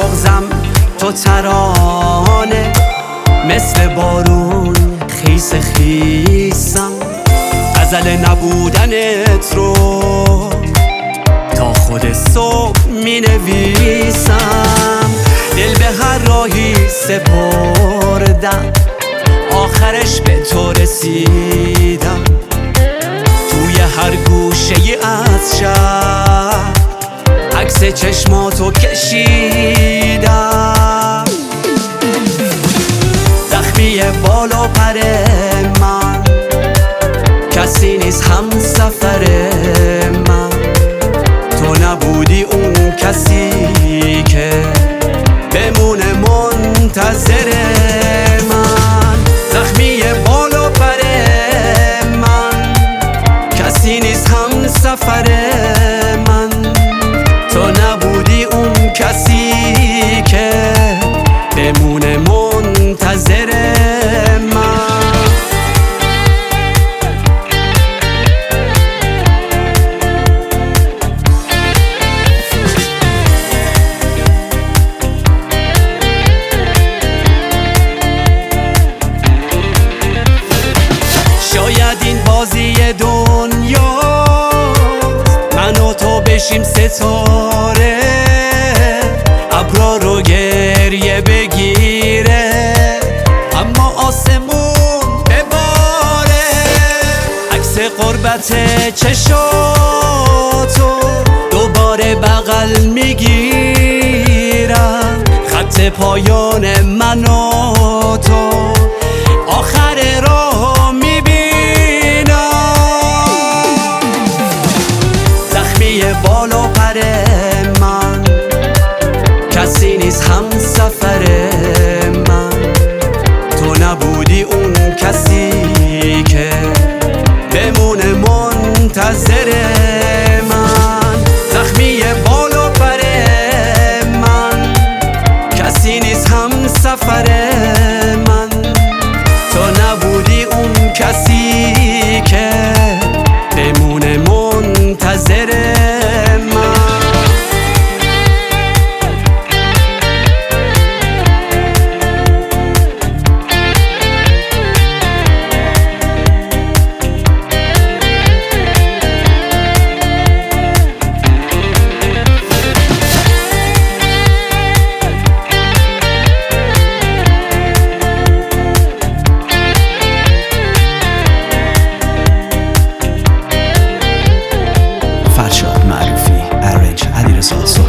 مغزم تو ترانه، مثل بارون خیس خیسم، غزل نبودنت رو تا خود صبح می نویسم. دل به هر راهی سپردم، آخرش به تو رسیدم. توی هر گوشه از شهر عکس چشماتو کشیدم. زخمی بال و پر من کسی نیست هم سفر من، تو نبودی اون کسی که بمونه منتظر من. زخمی بال و پر من کسی نیست هم سفر من، تو نبودی اون کسی که بمونه منتظر من. شاید این بازی دنیا من و تو بشیم ستاره، ابرا رو گریه بگیره اما آسمون بباره. عکس قربت چشاتو دوباره بغل میگیرم، خط پایان من و تو آخر راه میبینم. زخمی بال و پر من کسی نیست هم سفر من، تو نبودی اون کسی که بمونه منتظر من. زخمی بال و پر من کسی نیست هم سفر من، تو نبودی اون کسی که بمونه منتظر من. فرشاد معروفی، ارنج علیرضا